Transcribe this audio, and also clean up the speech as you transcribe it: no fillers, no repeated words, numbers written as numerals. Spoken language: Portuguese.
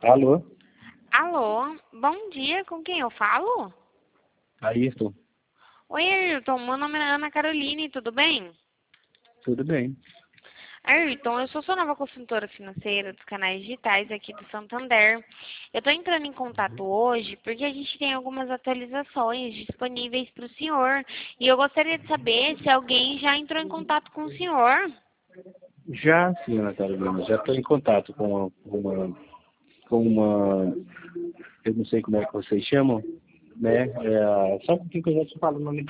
Alô? Alô, bom dia, com quem eu falo? Ayrton, Oi, Ayrton, meu nome é Ana Caroline, tudo bem? tudo bem? Ayrton, eu sou sua nova consultora financeira dos canais digitais aqui do Santander. Eu estou entrando em contato hoje porque a gente tem algumas atualizações disponíveis para o senhor e eu gostaria de saber se alguém já entrou em contato com o senhor. Já, senhora Carolina, já estou em contato com uma, eu não sei como é que vocês chamam, né? Só um pouquinho que eu já te falo o nome.